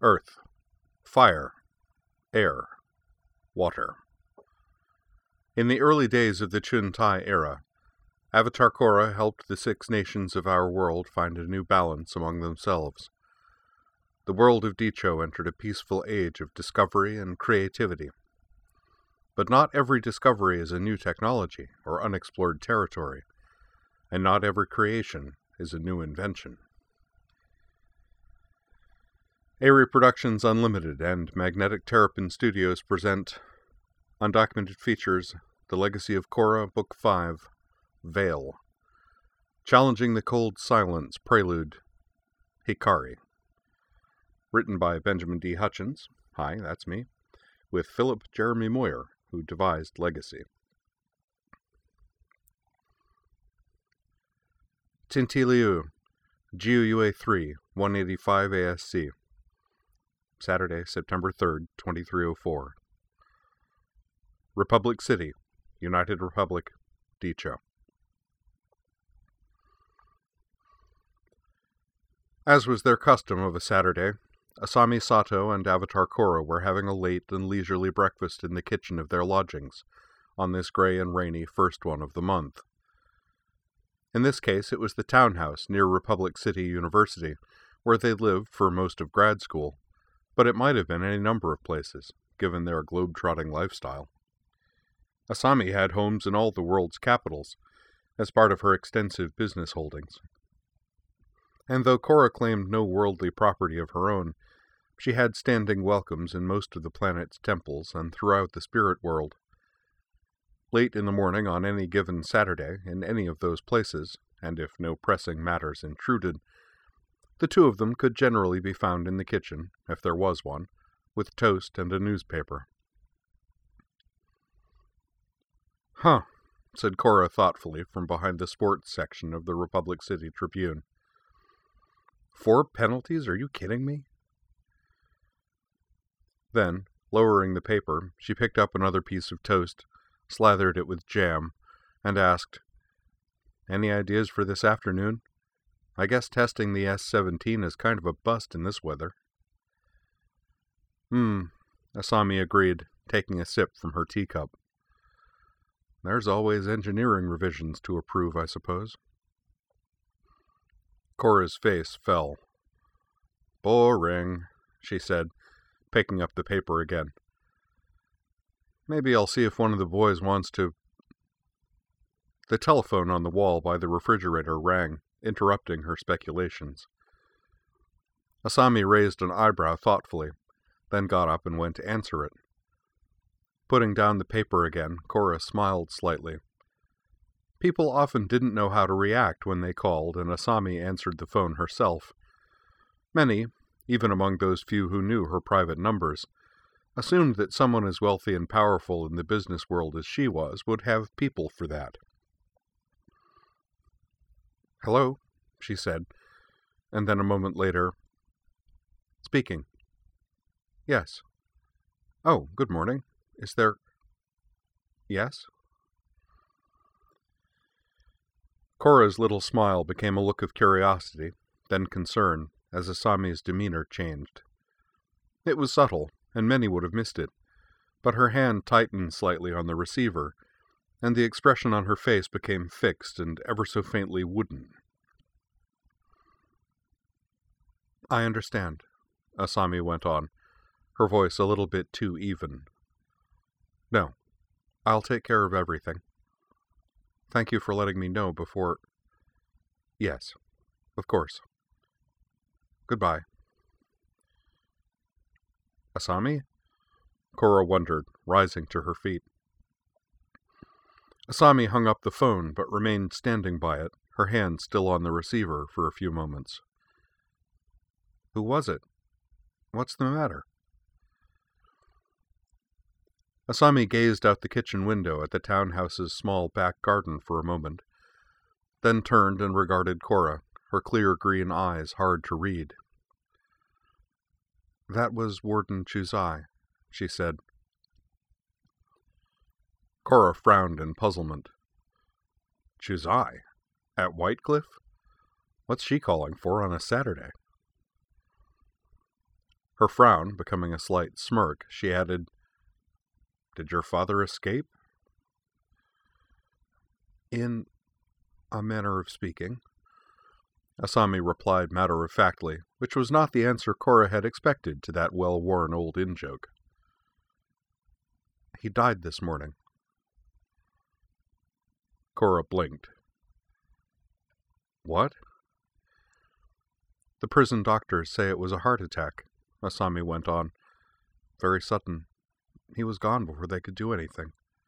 Earth, fire, air, water. In the early days of the Chuntai era, Avatar Korra helped the 6 nations of our world find a new balance among themselves. The world of Dicho entered a peaceful age of discovery and creativity. But not every discovery is a new technology or unexplored territory, and not every creation is a new invention. Aerie Productions Unlimited and Magnetic Terrapin Studios present Undocumented Features, The Legacy of Korra, Book 5, Veil. Challenging the Cold Silence, Prelude, Hikari. Written by Benjamin D. Hutchins, hi, that's me, with Philip Jeremy Moyer, who devised Legacy. Tintiliu, GUUA 3, 185 ASC. Saturday, September 3rd, 2304. Republic City, United Republic, Dicho. As was their custom of a Saturday, Asami Sato and Avatar Korra were having a late and leisurely breakfast in the kitchen of their lodgings, on this gray and rainy first one of the month. In this case, it was the townhouse near Republic City University, where they lived for most of grad school, but it might have been any number of places, given their globe-trotting lifestyle. Asami had homes in all the world's capitals, as part of her extensive business holdings. And though Korra claimed no worldly property of her own, she had standing welcomes in most of the planet's temples and throughout the spirit world. Late in the morning on any given Saturday, in any of those places, and if no pressing matters intruded, the two of them could generally be found in the kitchen, if there was one, with toast and a newspaper. Huh, said Korra thoughtfully from behind the sports section of the Republic City Tribune. 4 penalties? Are you kidding me? Then, lowering the paper, she picked up another piece of toast, slathered it with jam, and asked, "Any ideas for this afternoon? I guess testing the S-17 is kind of a bust in this weather." Asami agreed, taking a sip from her teacup. There's always engineering revisions to approve, I suppose. Korra's face fell. Boring, she said, picking up the paper again. Maybe I'll see if one of the boys wants to... The telephone on the wall by the refrigerator rang, interrupting her speculations. Asami raised an eyebrow thoughtfully, then got up and went to answer it. Putting down the paper again, Korra smiled slightly. People often didn't know how to react when they called, and Asami answered the phone herself. Many, even among those few who knew her private numbers, assumed that someone as wealthy and powerful in the business world as she was would have people for that. "Hello," she said, and then a moment later, "Speaking." "Yes." "Oh, good morning. Is there..." "Yes?" Korra's little smile became a look of curiosity, then concern, as Asami's demeanor changed. It was subtle, and many would have missed it, but her hand tightened slightly on the receiver, and the expression on her face became fixed and ever so faintly wooden. "I understand," Asami went on, her voice a little bit too even. "No, I'll take care of everything. Thank you for letting me know before..." "Yes, of course. Goodbye." "Asami?" Korra wondered, rising to her feet. Asami hung up the phone, but remained standing by it, her hand still on the receiver, for a few moments. "Who was it? What's the matter?" Asami gazed out the kitchen window at the townhouse's small back garden for a moment, then turned and regarded Korra, her clear green eyes hard to read. "That was Warden Chuzai," she said. Korra frowned in puzzlement. "Chuzai? At Whitecliff? What's she calling for on a Saturday?" Her frown becoming a slight smirk, she added, "Did your father escape?" "In a manner of speaking," Asami replied matter-of-factly, which was not the answer Cora had expected to that well-worn old in-joke. "He died this morning." Cora blinked. "What?" "The prison doctors say it was a heart attack," Asami went on. "Very sudden. He was gone before they could do anything."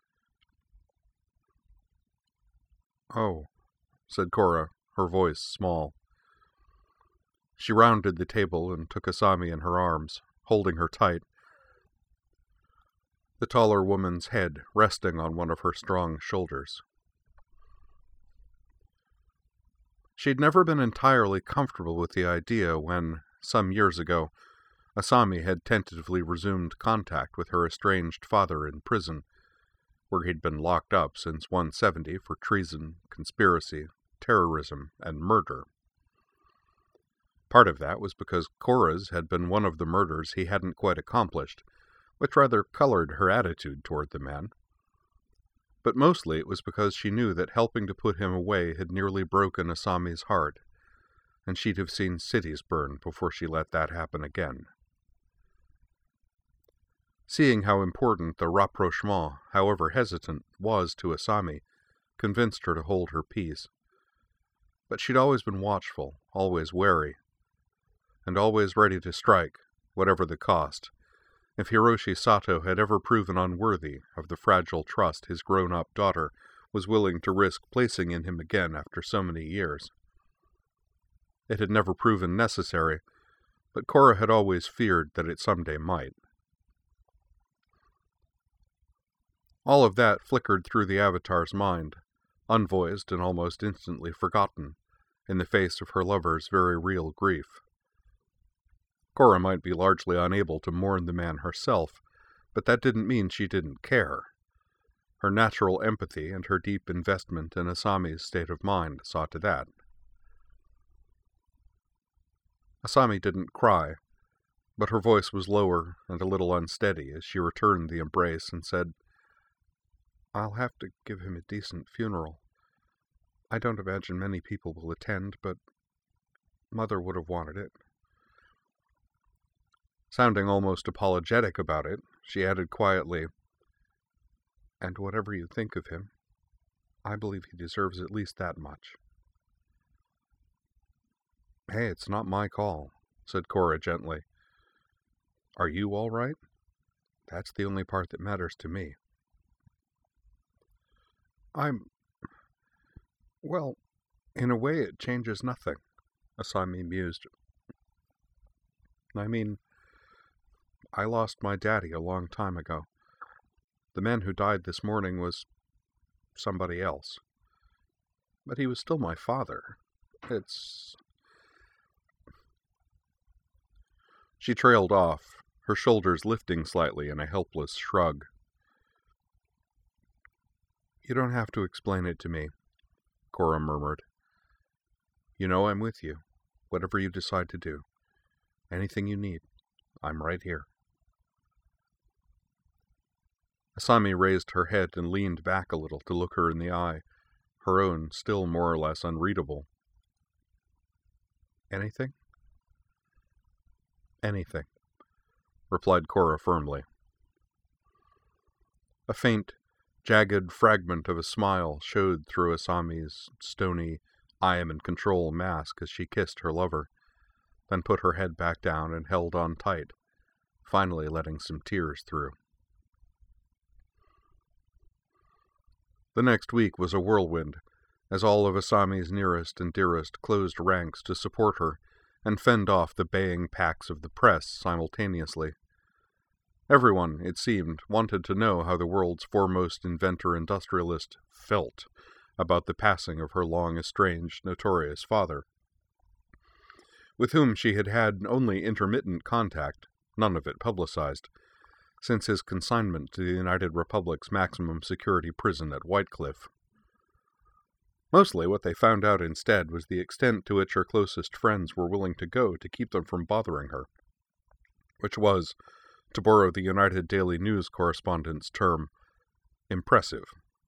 "Oh," said Cora, her voice small. She rounded the table and took Asami in her arms, holding her tight, the taller woman's head resting on one of her strong shoulders. She'd never been entirely comfortable with the idea when, some years ago, Asami had tentatively resumed contact with her estranged father in prison, where he'd been locked up since 170 for treason, conspiracy, terrorism, and murder. Part of that was because Cora's had been one of the murders he hadn't quite accomplished, which rather colored her attitude toward the man. But mostly it was because she knew that helping to put him away had nearly broken Asami's heart, and she'd have seen cities burn before she let that happen again. Seeing how important the rapprochement, however hesitant, was to Asami, convinced her to hold her peace. But she'd always been watchful, always wary, and always ready to strike, whatever the cost, if Hiroshi Sato had ever proven unworthy of the fragile trust his grown-up daughter was willing to risk placing in him again after so many years. It had never proven necessary, but Cora had always feared that it someday might. All of that flickered through the Avatar's mind, unvoiced and almost instantly forgotten, in the face of her lover's very real grief. Cora might be largely unable to mourn the man herself, but that didn't mean she didn't care. Her natural empathy and her deep investment in Asami's state of mind saw to that. Asami didn't cry, but her voice was lower and a little unsteady as she returned the embrace and said, "I'll have to give him a decent funeral. I don't imagine many people will attend, but Mother would have wanted it." Sounding almost apologetic about it, she added quietly, "And whatever you think of him, I believe he deserves at least that much." "Hey, it's not my call," said Cora gently. "Are you all right? That's the only part that matters to me." Well, in a way it changes nothing," Asami mused. "I mean, I lost my daddy a long time ago. The man who died this morning was somebody else. But he was still my father. She trailed off, her shoulders lifting slightly in a helpless shrug. "You don't have to explain it to me," Cora murmured. "You know I'm with you, whatever you decide to do. Anything you need, I'm right here." Asami raised her head and leaned back a little to look her in the eye, her own still more or less unreadable. "Anything?" "Anything," replied Cora firmly. A faint, jagged fragment of a smile showed through Asami's stony, I-am-in-control mask as she kissed her lover, then put her head back down and held on tight, finally letting some tears through. The next week was a whirlwind, as all of Asami's nearest and dearest closed ranks to support her and fend off the baying packs of the press simultaneously. Everyone, it seemed, wanted to know how the world's foremost inventor-industrialist felt about the passing of her long-estranged, notorious father, with whom she had had only intermittent contact, none of it publicized, since his consignment to the United Republic's maximum security prison at Whitecliff. Mostly what they found out instead was the extent to which her closest friends were willing to go to keep them from bothering her. which was, to borrow the United Daily News correspondent's term, impressive.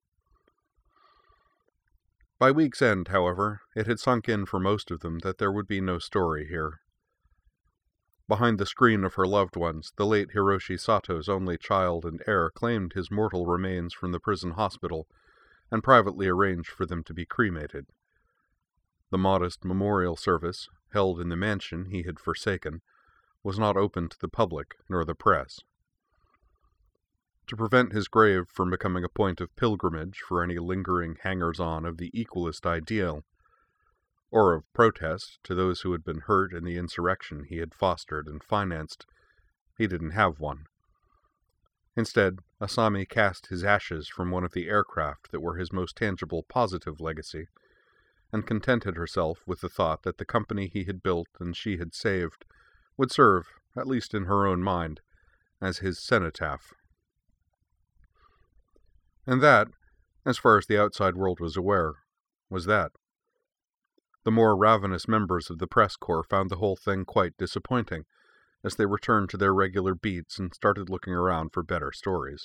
By week's end, however, it had sunk in for most of them that there would be no story here. Behind the screen of her loved ones, the late Hiroshi Sato's only child and heir claimed his mortal remains from the prison hospital and privately arranged for them to be cremated. The modest memorial service, held in the mansion he had forsaken, was not open to the public nor the press. To prevent his grave from becoming a point of pilgrimage for any lingering hangers-on of the equalist ideal, or of protest to those who had been hurt in the insurrection he had fostered and financed, he didn't have one. Instead, Asami cast his ashes from one of the aircraft that were his most tangible positive legacy, and contented herself with the thought that the company he had built and she had saved would serve, at least in her own mind, as his cenotaph. And that, as far as the outside world was aware, was that. The more ravenous members of the press corps found the whole thing quite disappointing, as they returned to their regular beats and started looking around for better stories.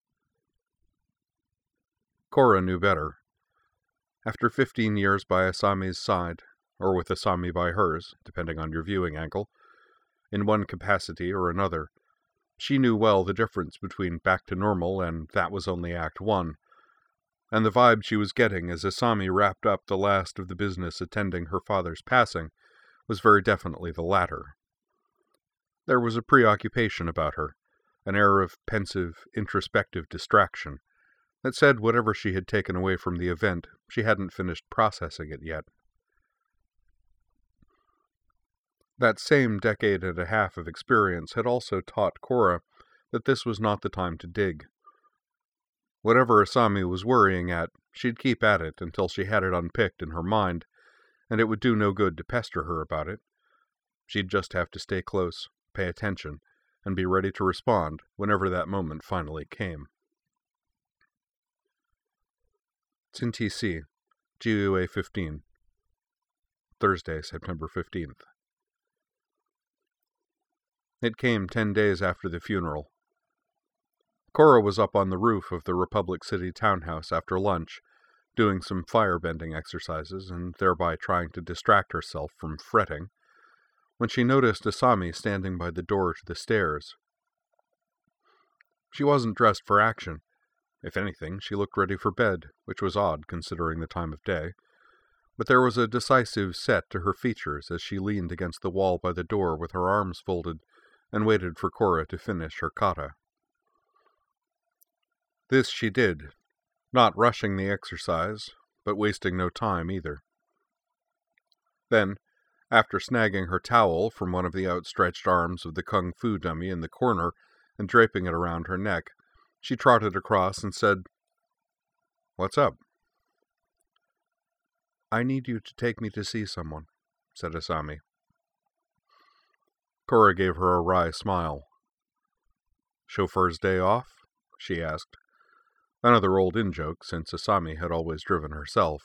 Cora knew better. After 15 years by Asami's side, or with Asami by hers, depending on your viewing angle, in one capacity or another, she knew well the difference between Back to Normal and That Was Only Act 1, and the vibe she was getting as Asami wrapped up the last of the business attending her father's passing was very definitely the latter. There was a preoccupation about her, an air of pensive, introspective distraction, that said whatever she had taken away from the event, she hadn't finished processing it yet. That same decade and a half of experience had also taught Cora that this was not the time to dig. Whatever Asami was worrying at, she'd keep at it until she had it unpicked in her mind, and it would do no good to pester her about it. She'd just have to stay close, pay attention, and be ready to respond whenever that moment finally came. TC, GUA 15, Thursday, September 15th. It came 10 days after the funeral. Cora was up on the roof of the Republic City townhouse after lunch, doing some firebending exercises and thereby trying to distract herself from fretting, when she noticed Asami standing by the door to the stairs. She wasn't dressed for action. If anything, she looked ready for bed, which was odd considering the time of day, but there was a decisive set to her features as she leaned against the wall by the door with her arms folded and waited for Cora to finish her kata. This she did, not rushing the exercise, but wasting no time either. Then, after snagging her towel from one of the outstretched arms of the kung fu dummy in the corner and draping it around her neck, she trotted across and said, "What's up?" "I need you to take me to see someone," said Asami. Cora gave her a wry smile. "Chauffeur's day off?" she asked. Another old in-joke, since Asami had always driven herself.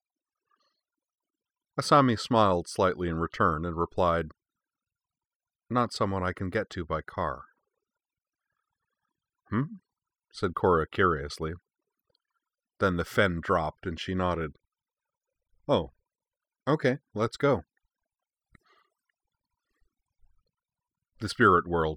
Asami smiled slightly in return and replied, "Not someone I can get to by car." Said Cora curiously. Then the fen dropped and she nodded. "Oh, okay, let's go." The Spirit World.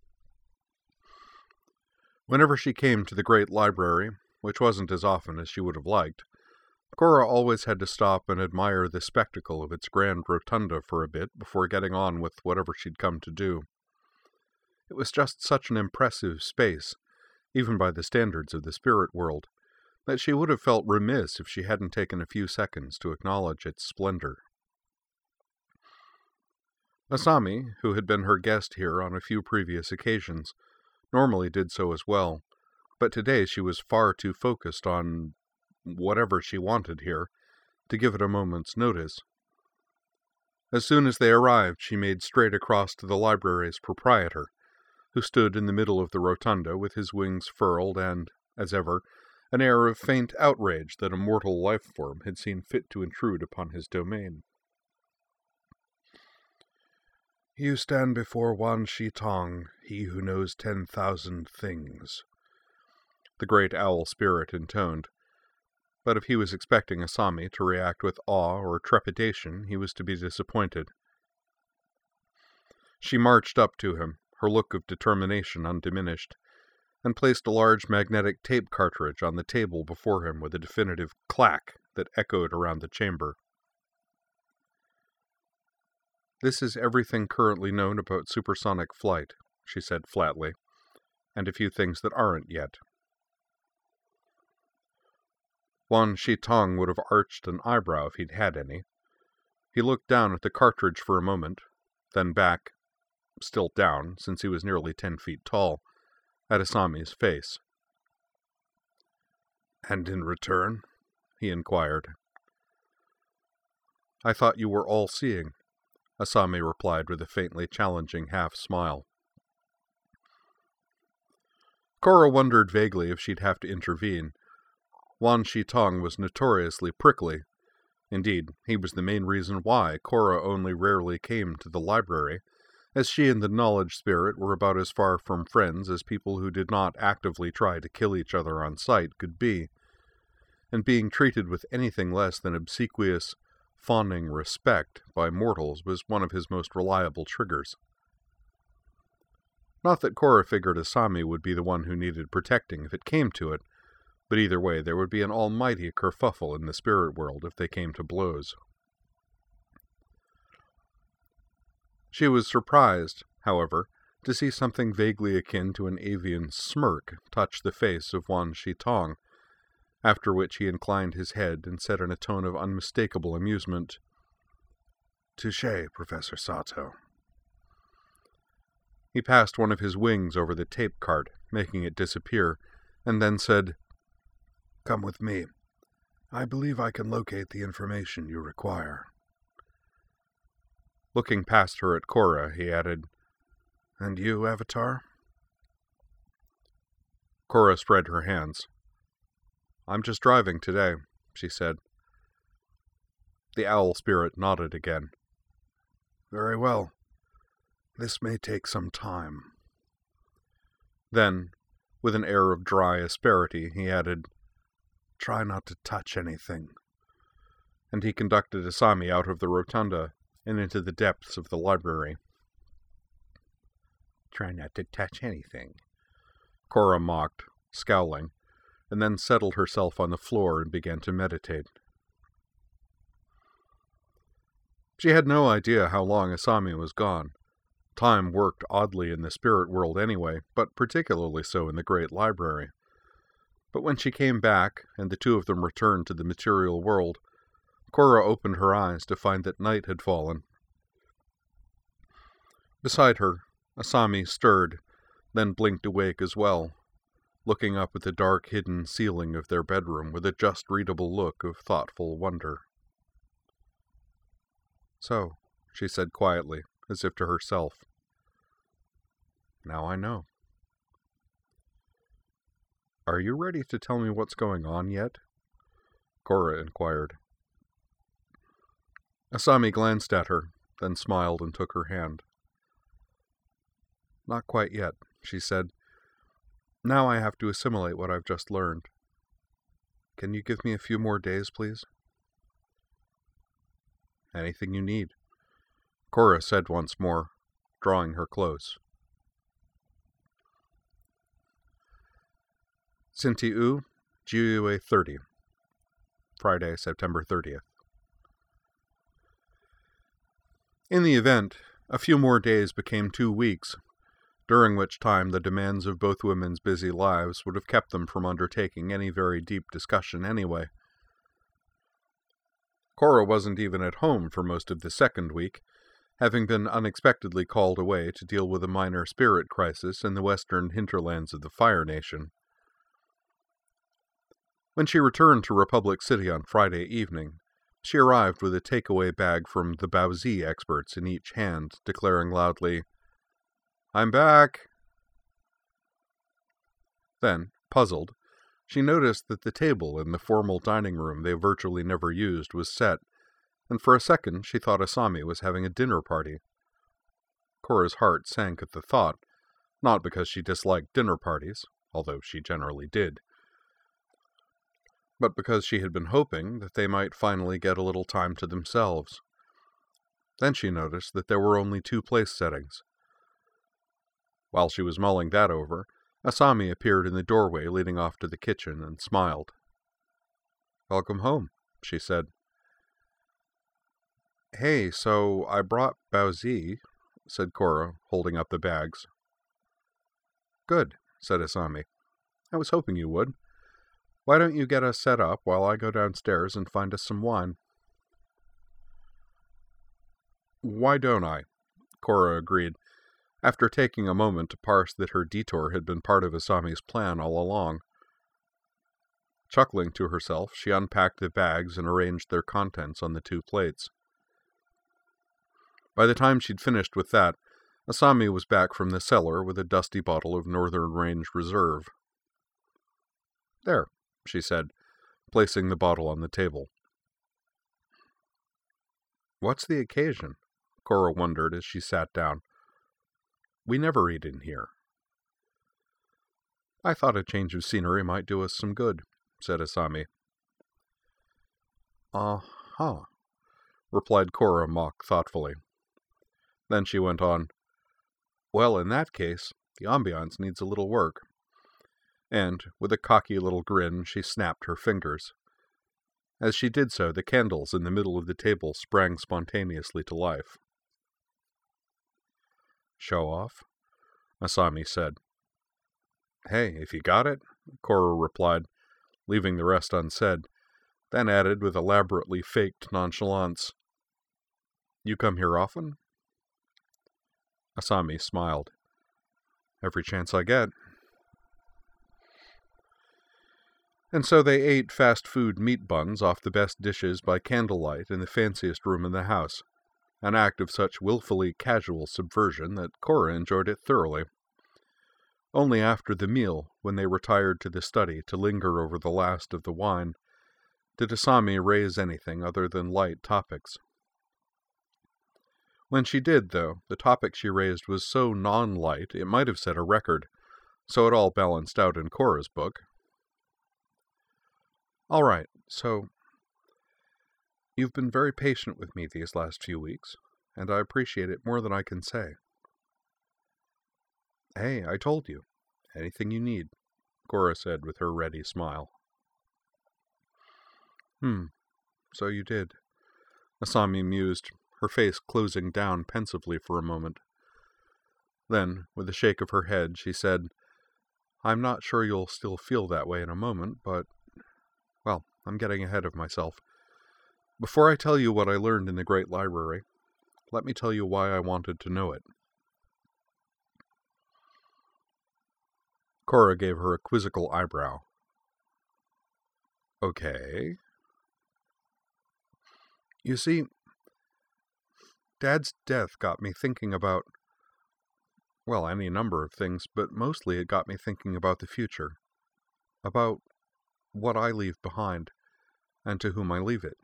Whenever she came to the great library, which wasn't as often as she would have liked, Cora always had to stop and admire the spectacle of its grand rotunda for a bit before getting on with whatever she'd come to do. It was just such an impressive space, even by the standards of the Spirit World, that she would have felt remiss if she hadn't taken a few seconds to acknowledge its splendor. Asami, who had been her guest here on a few previous occasions, normally did so as well, but today she was far too focused on whatever she wanted here to give it a moment's notice. As soon as they arrived, she made straight across to the library's proprietor, who stood in the middle of the rotunda with his wings furled and, as ever, an air of faint outrage that a mortal life form had seen fit to intrude upon his domain. You stand before Wan Shi Tong, he who knows 10,000 things, the great owl spirit intoned. But if he was expecting Asami to react with awe or trepidation, he was to be disappointed. She marched up to him, her look of determination undiminished, and placed a large magnetic tape cartridge on the table before him with a definitive clack that echoed around the chamber. "This is everything currently known about supersonic flight," she said flatly, "and a few things that aren't yet." Wan Shi Tong would have arched an eyebrow if he'd had any. He looked down at the cartridge for a moment, then back, still down, since he was nearly 10 feet tall, at Asami's face. "And in return?" he inquired. "I thought you were all-seeing," Asami replied with a faintly challenging half-smile. Korra wondered vaguely if she'd have to intervene. Wan Shi Tong was notoriously prickly. Indeed, he was the main reason why Korra only rarely came to the library, as she and the Knowledge Spirit were about as far from friends as people who did not actively try to kill each other on sight could be, and being treated with anything less than obsequious, fawning respect by mortals was one of his most reliable triggers. Not that Korra figured Asami would be the one who needed protecting if it came to it, but either way there would be an almighty kerfuffle in the spirit world if they came to blows. She was surprised, however, to see something vaguely akin to an avian smirk touch the face of Wan Shi Tong, after which he inclined his head and said in a tone of unmistakable amusement, "Touché, Professor Sato." He passed one of his wings over the tape cart, making it disappear, and then said, "Come with me. I believe I can locate the information you require." Looking past her at Korra, he added, "And you, Avatar?" Korra spread her hands. "I'm just driving today," she said. The owl spirit nodded again. "Very well. This may take some time." Then, with an air of dry asperity, he added, "Try not to touch anything." And he conducted Asami out of the rotunda and into the depths of the library. "Try not to touch anything," Korra mocked, scowling, and then settled herself on the floor and began to meditate. She had no idea how long Asami was gone. Time worked oddly in the spirit world anyway, but particularly so in the Great Library. But when she came back, and the two of them returned to the material world, Korra opened her eyes to find that night had fallen. Beside her, Asami stirred, then blinked awake as well, looking up at the dark hidden ceiling of their bedroom with a just readable look of thoughtful wonder. "So," she said quietly, as if to herself, "now I know." "Are you ready to tell me what's going on yet?" Korra inquired. Asami glanced at her, then smiled and took her hand. "Not quite yet," she said. "Now I have to assimilate what I've just learned. Can you give me a few more days, please?" "Anything you need," Korra said once more, drawing her close. Sinti-U, GUA 30, Friday, September 30th. In the event, a few more days became 2 weeks, during which time the demands of both women's busy lives would have kept them from undertaking any very deep discussion anyway. Korra wasn't even at home for most of the second week, having been unexpectedly called away to deal with a minor spirit crisis in the western hinterlands of the Fire Nation. When she returned to Republic City on Friday evening, she arrived with a takeaway bag from the Baozi experts in each hand, declaring loudly, "I'm back!" Then, puzzled, she noticed that the table in the formal dining room they virtually never used was set, and for a second she thought Asami was having a dinner party. Cora's heart sank at the thought, not because she disliked dinner parties, although she generally did, but because she had been hoping that they might finally get a little time to themselves. Then she noticed that there were only 2 place settings. While she was mulling that over, Asami appeared in the doorway leading off to the kitchen and smiled. "Welcome home," she said. "Hey, so I brought Baozi," said Cora, holding up the bags. "Good," said Asami. "I was hoping you would. Why don't you get us set up while I go downstairs and find us some wine?" "Why don't I?" Cora agreed, after taking a moment to parse that her detour had been part of Asami's plan all along. Chuckling to herself, she unpacked the bags and arranged their contents on the 2 plates. By the time she'd finished with that, Asami was back from the cellar with a dusty bottle of Northern Range Reserve. "There," she said, placing the bottle on the table. "What's the occasion?" Cora wondered as she sat down. "We never eat in here." "I thought a change of scenery might do us some good," said Asami. "Uh-huh," replied Cora mock thoughtfully. Then she went on, "Well, in that case, the ambiance needs a little work." And, with a cocky little grin, she snapped her fingers. As she did so, the candles in the middle of the table sprang spontaneously to life. "Show off?" Asami said. "Hey, if you got it," Cora replied, leaving the rest unsaid, then added with elaborately faked nonchalance, "You come here often?" Asami smiled. "Every chance I get." And so they ate fast food meat buns off the best dishes by candlelight in the fanciest room in the house, an act of such willfully casual subversion that Cora enjoyed it thoroughly. Only after the meal, when they retired to the study to linger over the last of the wine, did Asami raise anything other than light topics. When she did, though, the topic she raised was so non-light it might have set a record, so it all balanced out in Cora's book. "All right, so you've been very patient with me these last few weeks, and I appreciate it more than I can say." "Hey, I told you. Anything you need," Cora said with her ready smile. So you did," Asami mused, her face closing down pensively for a moment. Then, with a shake of her head, she said, "I'm not sure you'll still feel that way in a moment, but, well, I'm getting ahead of myself. Before I tell you what I learned in the Great Library, let me tell you why I wanted to know it." Cora gave her a quizzical eyebrow. "Okay." "You see, Dad's death got me thinking about, well, any number of things, but mostly it got me thinking about the future. About what I leave behind, and to whom I leave it."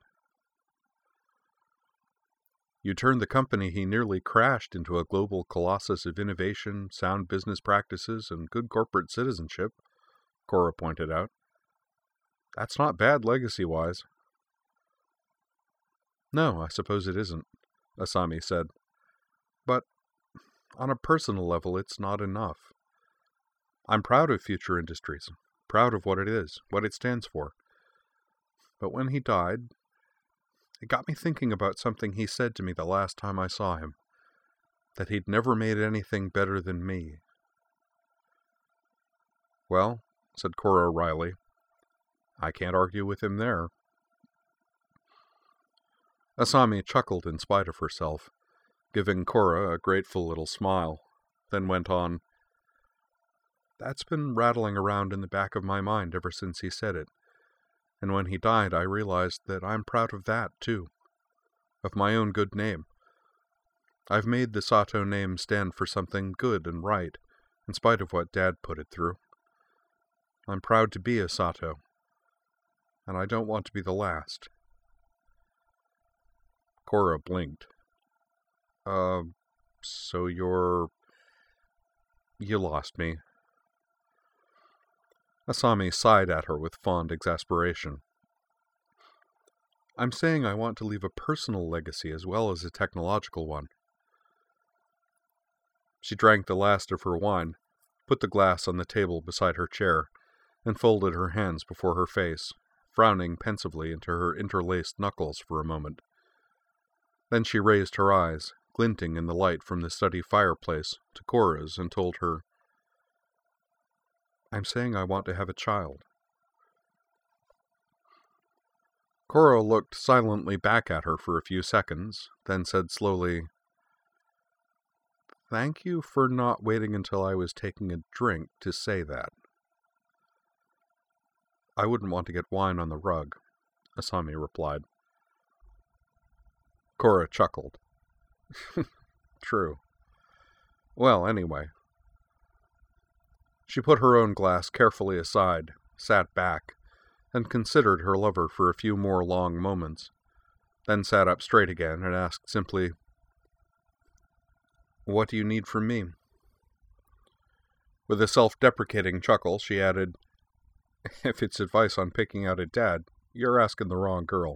"You turned the company he nearly crashed into a global colossus of innovation, sound business practices, and good corporate citizenship," Cora pointed out. "That's not bad legacy-wise." "No, I suppose it isn't," Asami said. "But on a personal level, it's not enough. I'm proud of Future Industries, proud of what it is, what it stands for. But when he died, it got me thinking about something he said to me the last time I saw him, that he'd never made anything better than me." "Well," said Cora wryly, "I can't argue with him there." Asami chuckled in spite of herself, giving Cora a grateful little smile, then went on, "That's been rattling around in the back of my mind ever since he said it, and when he died I realized that I'm proud of that, too, of my own good name. I've made the Sato name stand for something good and right, in spite of what Dad put it through. I'm proud to be a Sato, and I don't want to be the last." Cora blinked. So you lost me. Asami sighed at her with fond exasperation. I'm saying I want to leave a personal legacy as well as a technological one. She drank the last of her wine, put the glass on the table beside her chair, and folded her hands before her face, frowning pensively into her interlaced knuckles for a moment. Then she raised her eyes, glinting in the light from the study fireplace, to Cora's and told her, I'm saying I want to have a child. Cora looked silently back at her for a few seconds, then said slowly, Thank you for not waiting until I was taking a drink to say that. I wouldn't want to get wine on the rug, Asami replied. Cora chuckled. True. Well, anyway. She put her own glass carefully aside, sat back, and considered her lover for a few more long moments, then sat up straight again and asked simply, What do you need from me? With a self-deprecating chuckle, she added, If it's advice on picking out a dad, you're asking the wrong girl.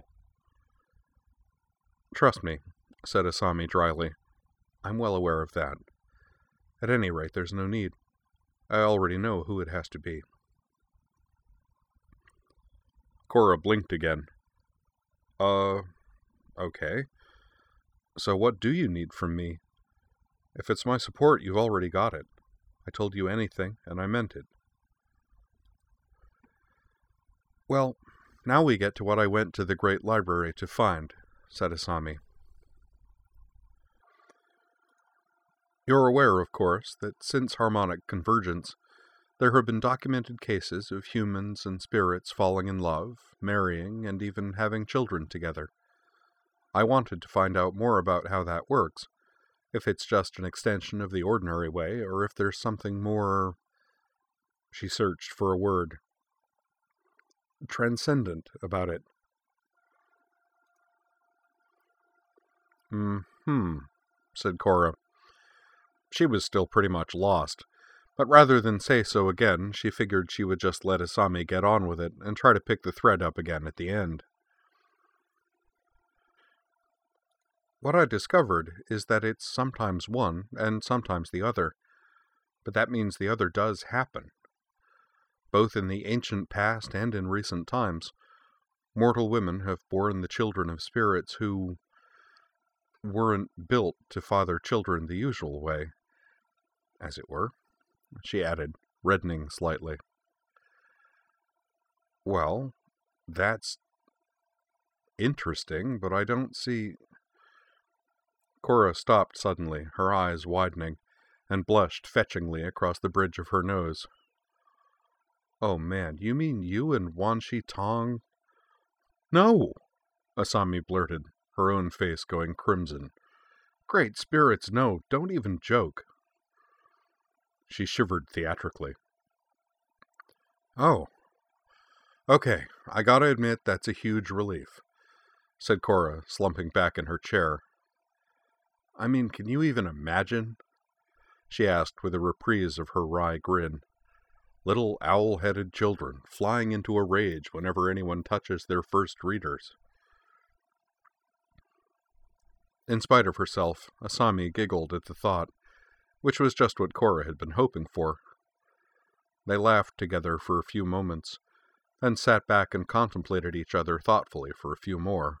Trust me, said Asami dryly. I'm well aware of that. At any rate, there's no need. I already know who it has to be. Cora blinked again. Okay. So what do you need from me? If it's my support, you've already got it. I told you anything, and I meant it. Well, now we get to what I went to the Great Library to find, said Asami. You're aware, of course, that since harmonic convergence, there have been documented cases of humans and spirits falling in love, marrying, and even having children together. I wanted to find out more about how that works, if it's just an extension of the ordinary way, or if there's something more... She searched for a word. Transcendent about it. Said Cora. She was still pretty much lost, but rather than say so again, she figured she would just let Asami get on with it and try to pick the thread up again at the end. What I discovered is that it's sometimes one and sometimes the other, but that means the other does happen. Both in the ancient past and in recent times, mortal women have borne the children of spirits who weren't built to father children the usual way, as it were, she added, reddening slightly. Well, that's interesting, but I don't see... Cora stopped suddenly, her eyes widening, and blushed fetchingly across the bridge of her nose. Oh man, you mean you and Wan Shi Tong? No! Asami blurted, her own face going crimson. Great spirits, no, don't even joke. She shivered theatrically. Oh. Okay, I gotta admit that's a huge relief, said Cora, slumping back in her chair. I mean, can you even imagine? She asked with a reprise of her wry grin. Little owl-headed children flying into a rage whenever anyone touches their first readers. In spite of herself, Asami giggled at the thought, which was just what Cora had been hoping for. They laughed together for a few moments, then sat back and contemplated each other thoughtfully for a few more.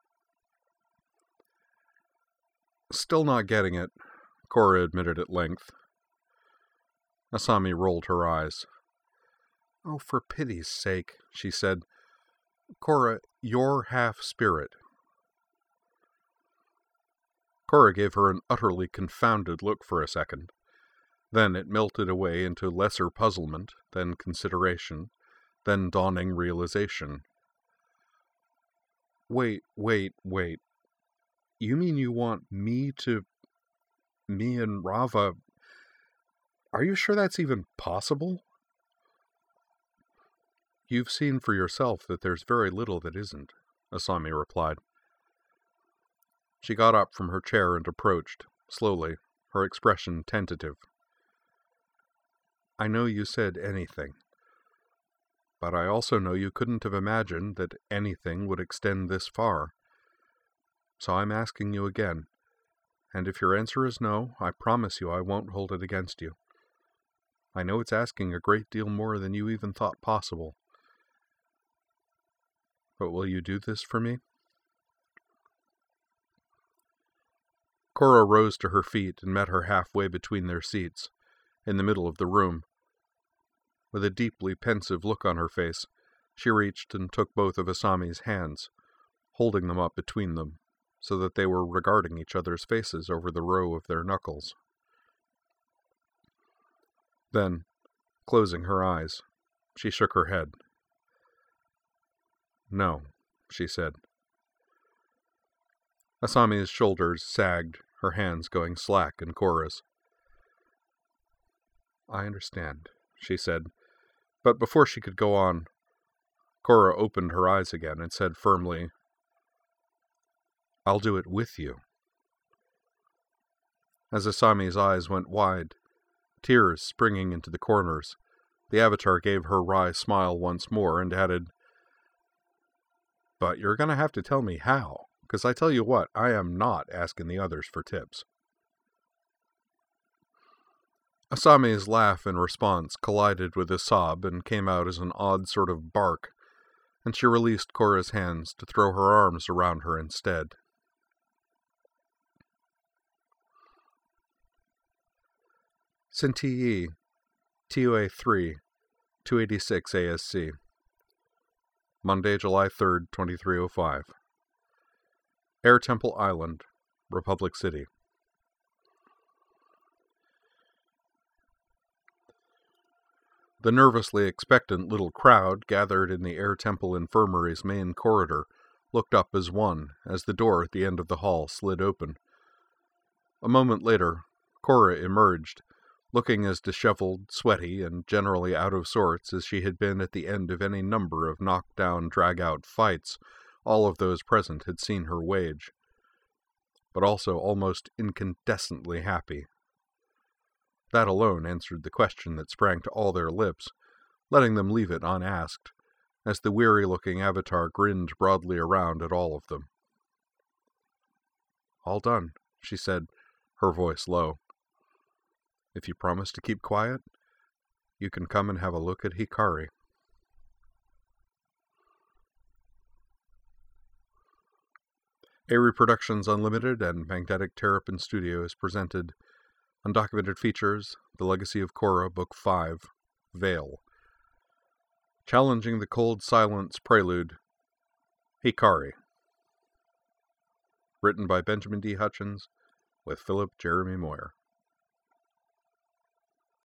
Still not getting it, Cora admitted at length. Asami rolled her eyes. Oh, for pity's sake, she said. Cora, you're half spirit. Cora gave her an utterly confounded look for a second. Then it melted away into lesser puzzlement, then consideration, then dawning realization. Wait. You mean you want me and Rava... Are you sure that's even possible? You've seen for yourself that there's very little that isn't, Asami replied. She got up from her chair and approached, slowly, her expression tentative. I know you said anything, but I also know you couldn't have imagined that anything would extend this far. So I'm asking you again, and if your answer is no, I promise you I won't hold it against you. I know it's asking a great deal more than you even thought possible. But will you do this for me? Cora rose to her feet and met her halfway between their seats, in the middle of the room. With a deeply pensive look on her face, she reached and took both of Asami's hands, holding them up between them, so that they were regarding each other's faces over the row of their knuckles. Then, closing her eyes, she shook her head. No, she said. Asami's shoulders sagged, her hands going slack in Cora's. I understand, she said, but before she could go on, Cora opened her eyes again and said firmly, I'll do it with you. As Asami's eyes went wide, tears springing into the corners, the Avatar gave her wry smile once more and added, But you're going to have to tell me how, because I tell you what, I am not asking the others for tips. Asami's laugh in response collided with a sob and came out as an odd sort of bark, and she released Cora's hands to throw her arms around her instead. Sinti TOA 3, 286 ASC. Monday, July 3rd, 2305. Air Temple Island, Republic City. The nervously expectant little crowd gathered in the Air Temple Infirmary's main corridor looked up as one as the door at the end of the hall slid open. A moment later, Cora emerged, looking as disheveled, sweaty, and generally out of sorts as she had been at the end of any number of knockdown, drag-out fights all of those present had seen her wage, but also almost incandescently happy. That alone answered the question that sprang to all their lips, letting them leave it unasked, as the weary-looking Avatar grinned broadly around at all of them. All done, she said, her voice low. If you promise to keep quiet, you can come and have a look at Hikari. Aerie Productions Unlimited and Magnetic Terrapin Studios presented Undocumented Features, The Legacy of Korra, Book 5, Veil. Challenging the Cold Silence Prelude, Hikari. Written by Benjamin D. Hutchins, with Philip Jeremy Moyer.